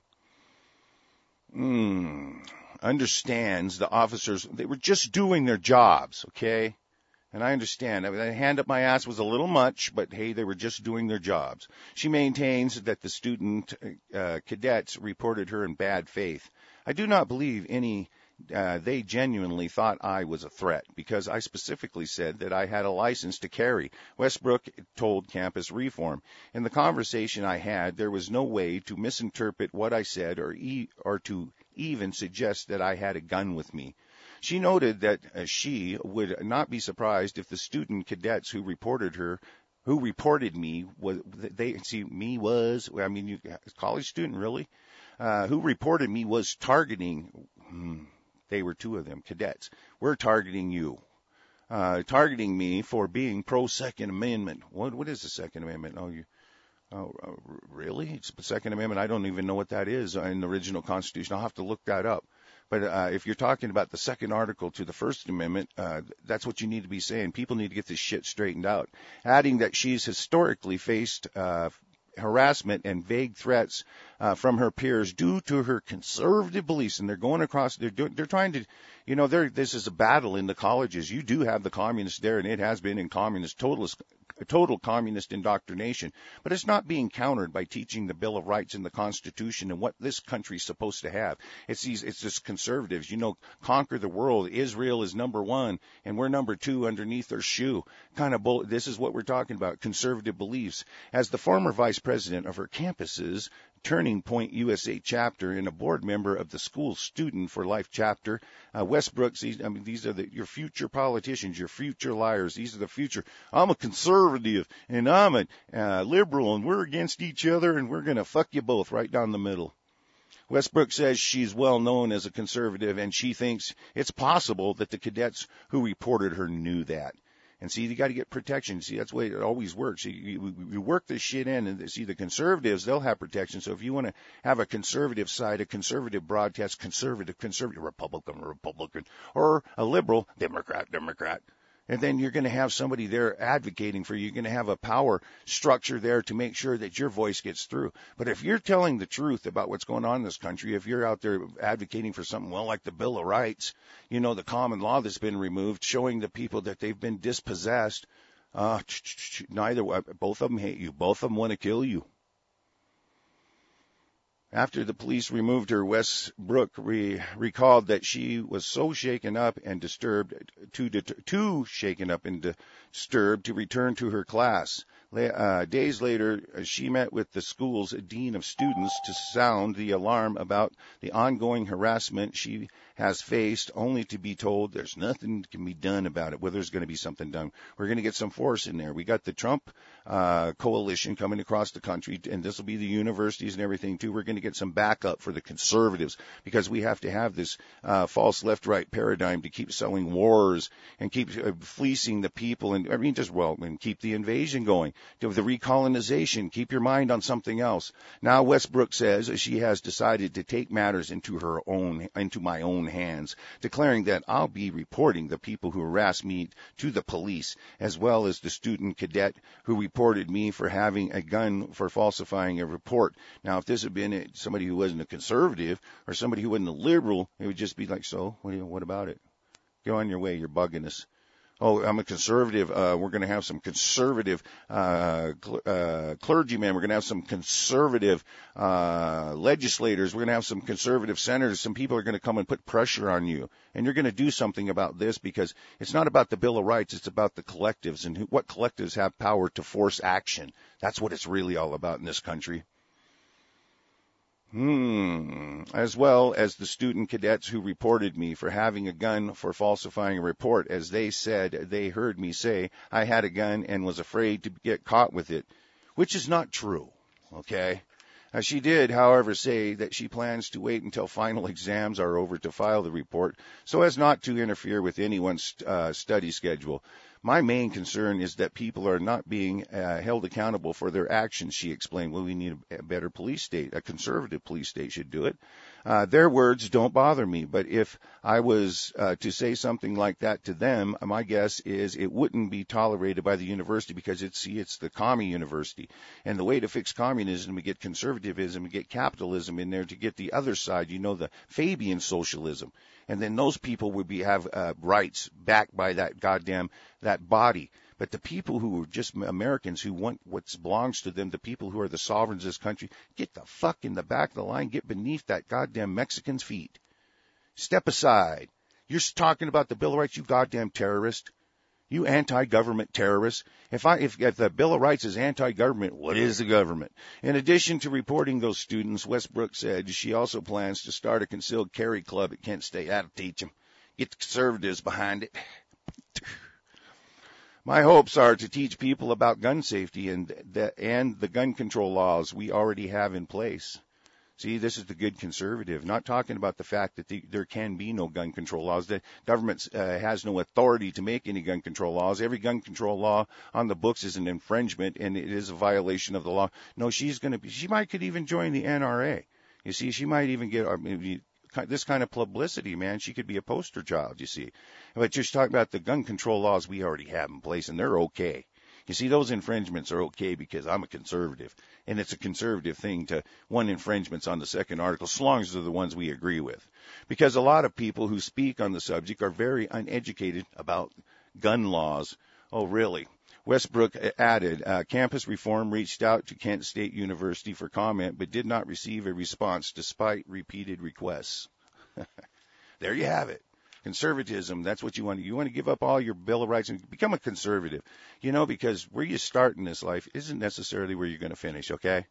Hmm. Understands the officers, they were just doing their jobs, okay? And I understand. I mean, the hand up my ass was a little much, but hey, they were just doing their jobs. She maintains that the student uh, cadets reported her in bad faith. I do not believe any uh, they genuinely thought I was a threat, because I specifically said that I had a license to carry. Westbrook told Campus Reform. In the conversation I had, there was no way to misinterpret what I said or e- or to even suggest that I had a gun with me. She noted that uh, she would not be surprised if the student cadets who reported her, who reported me, was they see me was I mean, you college student really, uh, who reported me was targeting. Hmm, they were two of them cadets. We're targeting you, uh, targeting me for being pro Second Amendment. What what is the Second Amendment? Oh, you. Oh, really? It's the Second Amendment. I don't even know what that is in the original Constitution. I'll have to look that up. But uh, if you're talking about the second article to the First Amendment, uh, that's what you need to be saying. People need to get this shit straightened out. Adding that she's historically faced uh, harassment and vague threats uh, from her peers due to her conservative beliefs, and they're going across. They're doing. They're trying to, you know, they're, this is a battle in the colleges. You do have the communists there, and it has been in communist total. total communist indoctrination, but it's not being countered by teaching the Bill of Rights and the Constitution and what this country's supposed to have. It's these, it's just conservatives, you know, conquer the world. Israel is number one, and we're number two underneath their shoe. Kind of bull. This is what we're talking about: conservative beliefs. As the former vice president of her campus's Turning Point U S A chapter and a board member of the school Student for Life chapter, uh, Westbrook, I mean, these are the, your future politicians, your future liars. These are the future. I'm a conservative and I'm a uh, liberal, and we're against each other, and we're going to fuck you both right down the middle. Westbrook says she's well known as a conservative, and she thinks it's possible that the cadets who reported her knew that. And see, you got to get protection. See, that's the way it always works. You, you, you work this shit in, and see, the conservatives, they'll have protection. So if you want to have a conservative side, a conservative broadcast, conservative, conservative, Republican, Republican, or a liberal, Democrat, Democrat, and then you're going to have somebody there advocating for you. You're going to have a power structure there to make sure that your voice gets through. But if you're telling the truth about what's going on in this country, if you're out there advocating for something, well, like the Bill of Rights, you know, the common law that's been removed, showing the people that they've been dispossessed, uh, neither, both of them hate you. Both of them want to kill you. After the police removed her, Westbrook re- recalled that she was so shaken up and disturbed, too, too shaken up and disturbed to return to her class. Uh, days later, she met with the school's dean of students to sound the alarm about the ongoing harassment she has faced, only to be told there's nothing that can be done about it. Well, there's going to be something done. We're going to get some force in there. We got the Trump uh, coalition coming across the country, and this will be the universities and everything, too. We're going to get some backup for the conservatives, because we have to have this uh, false left-right paradigm to keep selling wars and keep uh, fleecing the people, and I mean, just, well, and keep the invasion going. To the recolonization, keep your mind on something else. Now Westbrook says she has decided to take matters into her own, into my own hands, declaring that I'll be reporting the people who harass me to the police, as well as the student cadet who reported me for having a gun for falsifying a report. Now, if this had been somebody who wasn't a conservative or somebody who wasn't a liberal, it would just be like, so, what, do you, what about it? Go on your way, you're bugging us. Oh, I'm a conservative. Uh, we're going to have some conservative uh, cl- uh, clergymen. We're going to have some conservative uh, legislators. We're going to have some conservative senators. Some people are going to come and put pressure on you. And you're going to do something about this, because it's not about the Bill of Rights. It's about the collectives and who, what collectives have power to force action. That's what it's really all about in this country. Hmm. As well as the student cadets who reported me for having a gun for falsifying a report, as they said they heard me say I had a gun and was afraid to get caught with it, which is not true. Okay. Uh, she did, however, say that she plans to wait until final exams are over to file the report so as not to interfere with anyone's uh, study schedule. My main concern is that people are not being uh, held accountable for their actions, she explained. Well, we need a better police state. A conservative police state should do it. Uh, their words don't bother me, but if I was uh, to say something like that to them, my guess is it wouldn't be tolerated by the university, because it's, see, it's the commie university. And the way to fix communism, we get conservatism, we get capitalism in there to get the other side, you know, the Fabian socialism. And then those people would be have uh, rights backed by that goddamn, that body. But the people who are just Americans who want what belongs to them, the people who are the sovereigns of this country, get the fuck in the back of the line, get beneath that goddamn Mexican's feet. Step aside. You're talking about the Bill of Rights, you goddamn terrorist. You anti-government terrorists. If I, if, if the Bill of Rights is anti-government, what is the government? In addition to reporting those students, Westbrook said she also plans to start a concealed carry club at Kent State. That'll teach them. Get the conservatives behind it. My hopes are to teach people about gun safety and the, and the gun control laws we already have in place. See, this is the good conservative, not talking about the fact that the, there can be no gun control laws. The government uh, has no authority to make any gun control laws. Every gun control law on the books is an infringement, and it is a violation of the law. No, she's going to be, she might could even join the N R A. You see, she might even get I mean, this kind of publicity, man. She could be a poster child, you see. But just talking about the gun control laws we already have in place, and they're okay. You see, those infringements are okay because I'm a conservative, and it's a conservative thing to one infringements on the second article, as long as they're the ones we agree with. Because a lot of people who speak on the subject are very uneducated about gun laws. Oh, really? Westbrook added, uh, campus reform reached out to Kent State University for comment, but did not receive a response despite repeated requests. There you have it. Conservatism, that's what you want. You want to give up all your Bill of Rights and become a conservative, you know, because where you start in this life isn't necessarily where you're going to finish, okay?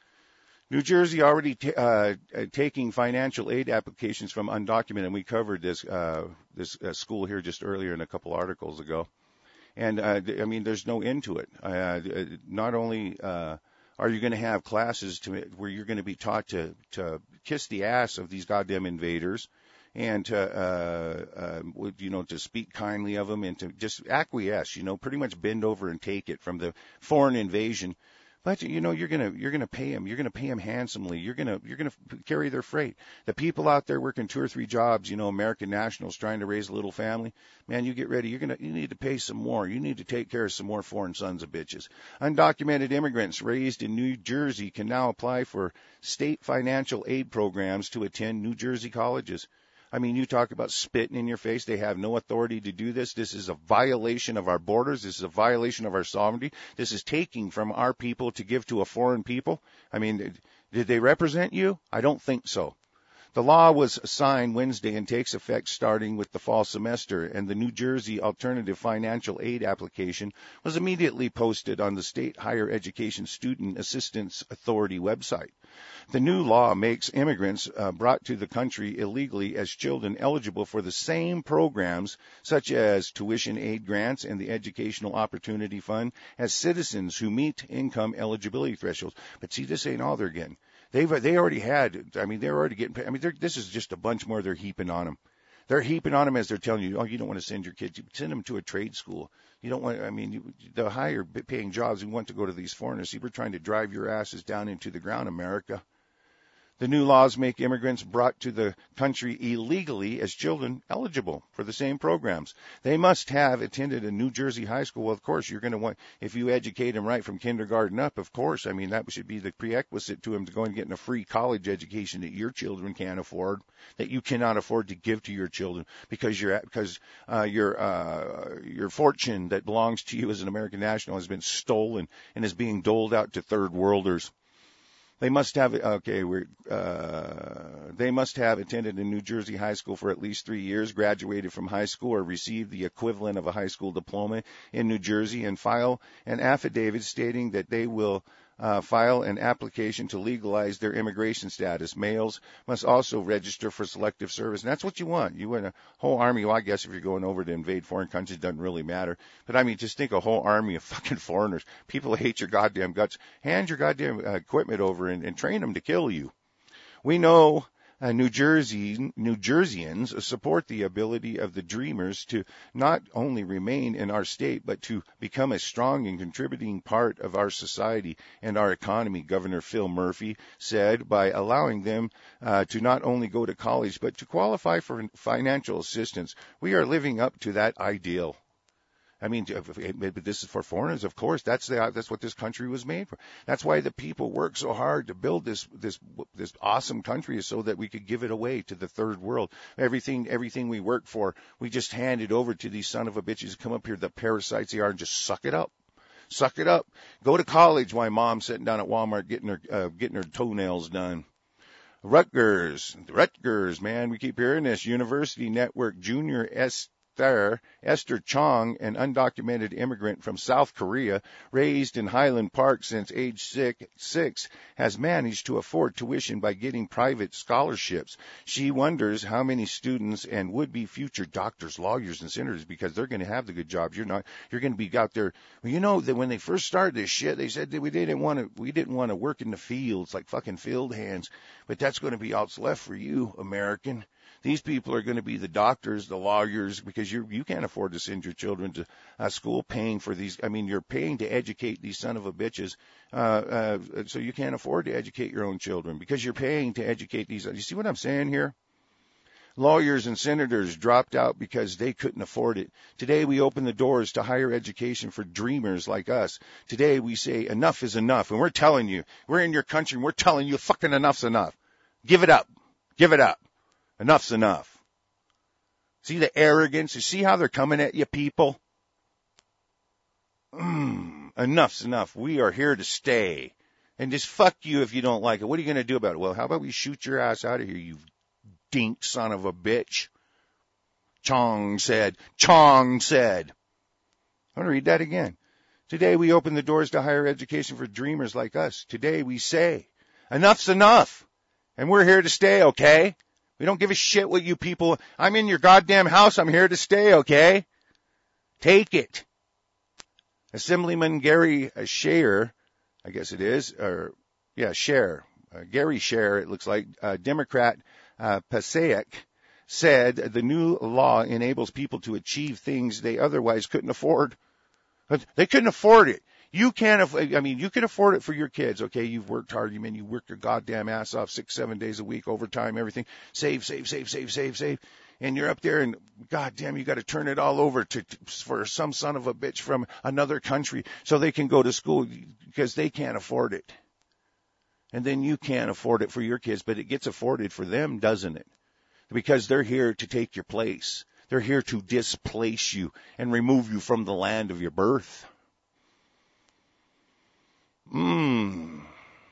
New Jersey already t- uh, uh, taking financial aid applications from undocumented, and we covered this uh, this uh, school here just earlier in a couple articles ago. And, uh, I mean, there's no end to it. Uh, not only uh, are you going to have classes to where you're going to be taught to, to kiss the ass of these goddamn invaders, and to, uh, uh, you know, to speak kindly of them and to just acquiesce, you know, pretty much bend over and take it from the foreign invasion. But, you know, you're going to, you're going to pay them. You're going to pay them handsomely. You're going to, you're going to carry their freight. The people out there working two or three jobs, you know, American nationals trying to raise a little family, man, you get ready. You're going to, you need to pay some more. You need to take care of some more foreign sons of bitches. Undocumented immigrants raised in New Jersey can now apply for state financial aid programs to attend New Jersey colleges. I mean, you talk about spitting in your face. They have no authority to do this. This is a violation of our borders. This is a violation of our sovereignty. This is taking from our people to give to a foreign people. I mean, did they represent you? I don't think so. The law was signed Wednesday and takes effect starting with the fall semester, and the New Jersey Alternative Financial Aid application was immediately posted on the State Higher Education Student Assistance Authority website. The new law makes immigrants uh, brought to the country illegally as children eligible for the same programs, such as tuition aid grants and the Educational Opportunity Fund, as citizens who meet income eligibility thresholds. But see, this ain't all they're getting. They've they already had. I mean, they're already getting. I mean, this is just a bunch more they're heaping on them. They're heaping on them as they're telling you, oh, you don't want to send your kids. You send them to a trade school. You don't want. I mean, you, the higher paying jobs, you want to go to these foreigners. See, we're trying to drive your asses down into the ground, America. The new laws make immigrants brought to the country illegally as children eligible for the same programs. They must have attended a New Jersey high school. Well, of course, you're going to want, if you educate them right from kindergarten up, of course, I mean, that should be the prerequisite to them to go and get a free college education that your children can't afford, that you cannot afford to give to your children because your because uh, your uh, your fortune that belongs to you as an American national has been stolen and is being doled out to third worlders. They must have okay. We're, uh, they must have attended a New Jersey high school for at least three years, graduated from high school, or received the equivalent of a high school diploma in New Jersey, and file an affidavit stating that they will uh, file an application to legalize their immigration status. Males must also register for selective service, and that's what you want. You want a whole army. Well, I guess if you're going over to invade foreign countries, it doesn't really matter. But I mean, just think a whole army of fucking foreigners. People hate your goddamn guts. Hand your goddamn uh, equipment over and, and train them to kill you. We know uh, New Jersey, New Jerseyans support the ability of the Dreamers to not only remain in our state, but to become a strong and contributing part of our society and our economy, Governor Phil Murphy said, by allowing them uh, to not only go to college, but to qualify for financial assistance. We are living up to that ideal. I mean, but this is for foreigners, of course. That's the that's what this country was made for. That's why the people work so hard to build this this this awesome country, is so that we could give it away to the third world. Everything everything we work for, we just hand it over to these son of a bitches who come up here, the parasites they are, and just suck it up. Suck it up. Go to college while mom's sitting down at Walmart getting her uh, getting her toenails done. Rutgers, Rutgers, man, we keep hearing this. University Network Junior S. Esther, Esther Chong, an undocumented immigrant from South Korea, raised in Highland Park since age six, six, has managed to afford tuition by getting private scholarships. She wonders how many students and would-be future doctors, lawyers, and senators, because they're going to have the good jobs. You're not. You're going to be out there. Well, you know that when they first started this shit, they said that we didn't want to. We didn't want to work in the fields like fucking field hands. But that's going to be all that's left for you, American. These people are going to be the doctors, the lawyers, because you you can't afford to send your children to uh, school paying for these. I mean, you're paying to educate these son of a bitches, uh, uh, so you can't afford to educate your own children because you're paying to educate these. You see what I'm saying here? Lawyers and senators dropped out because they couldn't afford it. Today we open the doors to higher education for dreamers like us. Today we say enough is enough, and we're telling you, we're in your country, and we're telling you fucking enough's enough. Give it up. Give it up. Enough's enough. See the arrogance? You see how they're coming at you, people? Mm, enough's enough. We are here to stay. And just fuck you if you don't like it. What are you going to do about it? Well, how about we shoot your ass out of here, you dink son of a bitch? Chong said. Chong said. I'm going to read that again. Today we open the doors to higher education for dreamers like us. Today we say, enough's enough. And we're here to stay, okay? We don't give a shit what you people, I'm in your goddamn house, I'm here to stay, okay? Take it. Assemblyman Gary Scheer, I guess it is, or, yeah, Scheer, uh, Gary Scheer, it looks like, uh, Democrat uh, Passaic, said the new law enables people to achieve things they otherwise couldn't afford. They couldn't afford it. You can't, I mean, you can afford it for your kids, okay? You've worked hard. You mean you work your goddamn ass off six, seven days a week, overtime, everything. Save, save, save, save, save, save. And you're up there and, goddamn, you got to turn it all over to, to for some son of a bitch from another country so they can go to school because they can't afford it. And then you can't afford it for your kids, but it gets afforded for them, doesn't it? Because they're here to take your place. They're here to displace you and remove you from the land of your birth. Mm.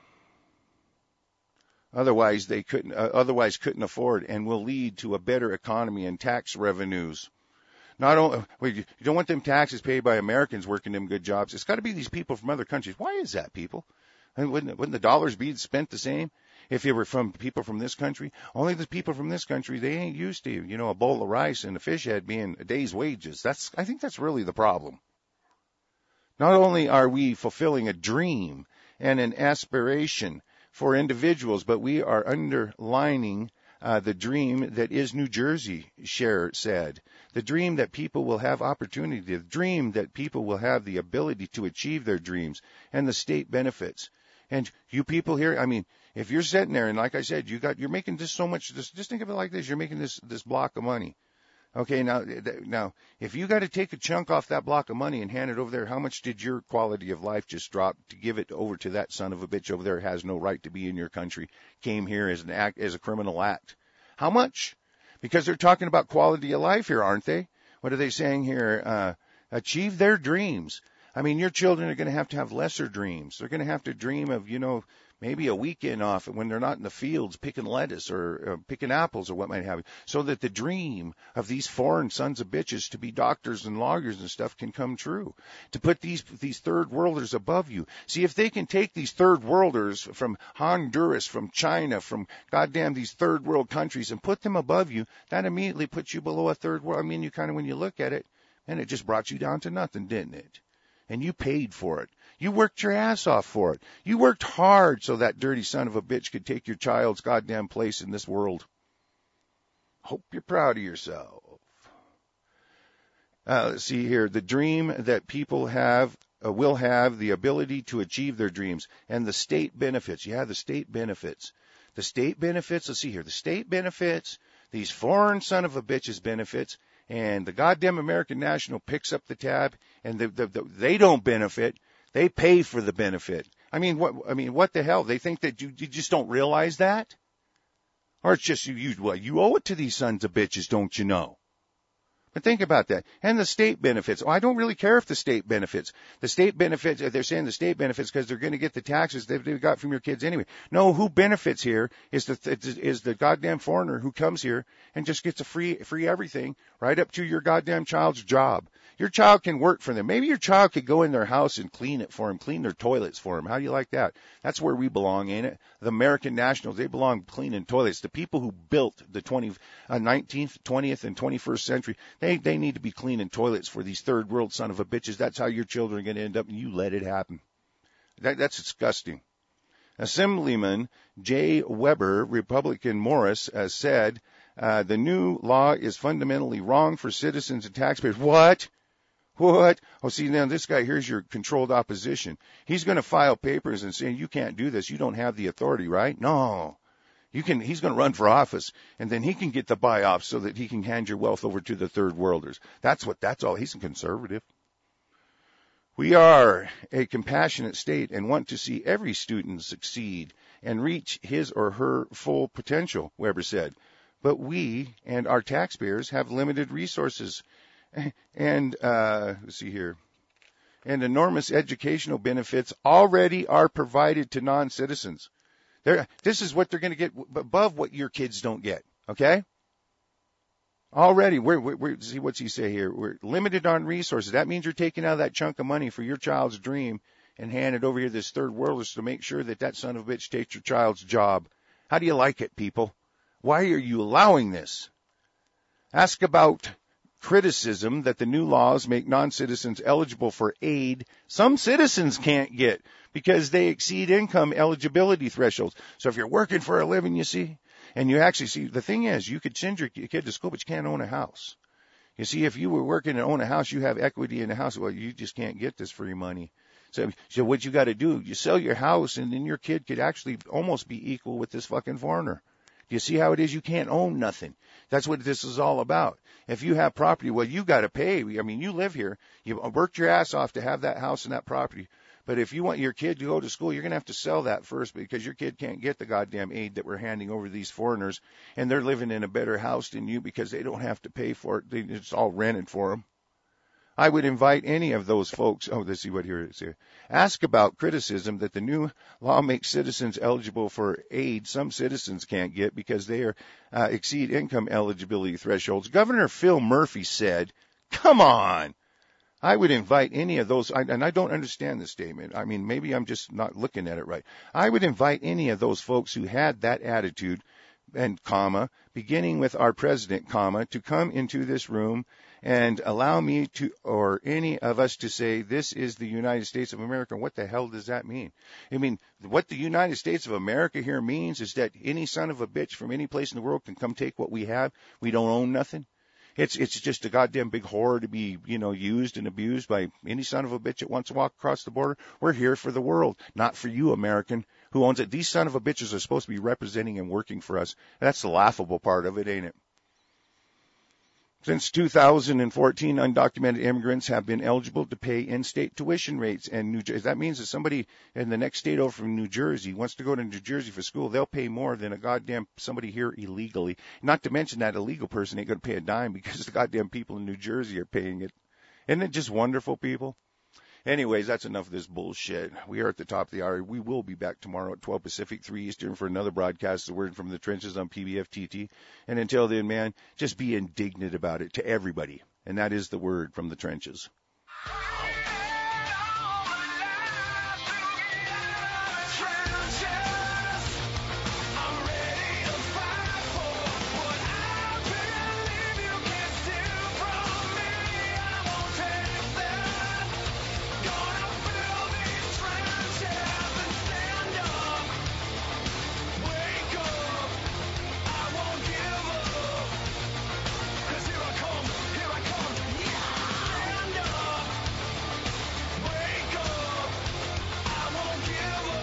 Otherwise, they couldn't. Uh, otherwise, couldn't afford, and will lead to a better economy and tax revenues. Not only, well, you don't want them taxes paid by Americans working them good jobs. It's got to be these people from other countries. Why is that, people? I mean, wouldn't, wouldn't the dollars be spent the same if you were from people from this country? Only the people from this country, they ain't used to, you know, a bowl of rice and a fish head being a day's wages. That's, I think that's really the problem. Not only are we fulfilling a dream and an aspiration for individuals, but we are underlining uh, the dream that is New Jersey, Scheer said. The dream that people will have opportunity, the dream that people will have the ability to achieve their dreams and the state benefits. And you people here, I mean, if you're sitting there and like I said, you got, you're making just so much, just, just think of it like this. You're making this, this block of money. Okay. Now, now, if you got to take a chunk off that block of money and hand it over there, how much did your quality of life just drop to give it over to that son of a bitch over there who has no right to be in your country, came here as an act, as a criminal act? How much? Because they're talking about quality of life here, aren't they? What are they saying here? Uh, achieve their dreams. I mean, your children are going to have to have lesser dreams. They're going to have to dream of, you know, maybe a weekend off when they're not in the fields picking lettuce or uh, picking apples or what might have you, so that the dream of these foreign sons of bitches to be doctors and lawyers and stuff can come true. To put these these third worlders above you. See, if they can take these third worlders from Honduras, from China, from goddamn these third world countries and put them above you, that immediately puts you below a third world. I mean, you kind of, when you look at it, and it just brought you down to nothing, didn't it? And you paid for it. You worked your ass off for it. You worked hard so that dirty son of a bitch could take your child's goddamn place in this world. Hope you're proud of yourself. Uh, let's see here. The dream that people have, uh, will have the ability to achieve their dreams. And the state benefits. Yeah, the state benefits. The state benefits, let's see here. The state benefits, these foreign son of a bitches benefits, and the goddamn American National picks up the tab, and the, the, the, they don't benefit. They pay for the benefit. I mean, what? I mean, what the hell? They think that you, you just don't realize that, or it's just you. You well, you owe it to these sons of bitches, don't you know? But think about that. And the state benefits. Oh, I don't really care if the state benefits. The state benefits, they're saying the state benefits because they're going to get the taxes they've, they've got from your kids anyway. No, who benefits here is the, is the goddamn foreigner who comes here and just gets a free, free everything right up to your goddamn child's job. Your child can work for them. Maybe your child could go in their house and clean it for them, clean their toilets for them. How do you like that? That's where we belong, ain't it? The American Nationals, they belong cleaning toilets. The people who built the twentieth, uh, nineteenth, twentieth, and twenty-first century, they, they need to be cleaning toilets for these third world son of a bitches. That's how your children are going to end up, and you let it happen. That, that's disgusting. Assemblyman Jay Weber, Republican Morris, has said uh, the new law is fundamentally wrong for citizens and taxpayers. What? What? Oh, see, now this guy, here's your controlled opposition. He's going to file papers and say, you can't do this. You don't have the authority, right? No. You can, he's going to run for office, and then he can get the buy-off so that he can hand your wealth over to the third worlders. That's what, that's all. He's a conservative. We are a compassionate state and want to see every student succeed and reach his or her full potential, Weber said. But we and our taxpayers have limited resources. And, uh, let's see here, and enormous educational benefits already are provided to non-citizens. They're, this is what they're going to get above what your kids don't get, okay? Already, we're, we're, we're, see what's he say here, we're limited on resources. That means you're taking out of that chunk of money for your child's dream and hand it over here to this third worlders to make sure that that son of a bitch takes your child's job. How do you like it, people? Why are you allowing this? Ask about criticism that the new laws make non-citizens eligible for aid some citizens can't get because they exceed income eligibility thresholds. So if you're working for a living, you see, and you actually see, the thing is, you could send your kid to school, but you can't own a house. You see, if you were working and own a house, you have equity in the house. Well, you just can't get this free money. So, so what you got to do, you sell your house, and then your kid could actually almost be equal with this fucking foreigner. Do you see how it is? You can't own nothing. That's what this is all about. If you have property, well, you got to pay. I mean, you live here. You worked your ass off to have that house and that property. But if you want your kid to go to school, you're going to have to sell that first because your kid can't get the goddamn aid that we're handing over to these foreigners. And they're living in a better house than you because they don't have to pay for it. It's all rented for them. I would invite any of those folks, oh, let's see what here it is here. Ask about criticism that the new law makes citizens eligible for aid some citizens can't get because they are, uh, exceed income eligibility thresholds. Governor Phil Murphy said, come on. I would invite any of those, and I don't understand this statement. I mean, maybe I'm just not looking at it right. I would invite any of those folks who had that attitude and comma, beginning with our president, comma, to come into this room and allow me to, or any of us to say, this is the United States of America. What the hell does that mean? I mean, what the United States of America here means is that any son of a bitch from any place in the world can come take what we have. We don't own nothing. It's it's just a goddamn big horror to be, you know, used and abused by any son of a bitch that wants to walk across the border. We're here for the world, not for you, American, who owns it. These son of a bitches are supposed to be representing and working for us. That's the laughable part of it, ain't it? Since two thousand fourteen, undocumented immigrants have been eligible to pay in-state tuition rates. And New Jersey, that means that somebody in the next state over from New Jersey wants to go to New Jersey for school, they'll pay more than a goddamn somebody here illegally. Not to mention that illegal person ain't going to pay a dime because the goddamn people in New Jersey are paying it. Isn't it just wonderful, people? Anyways, that's enough of this bullshit. We are at the top of the hour. We will be back tomorrow at twelve Pacific, three Eastern for another broadcast, The Word from the Trenches on P B F T T. And until then, man, just be indignant about it to everybody. And that is The Word from the Trenches.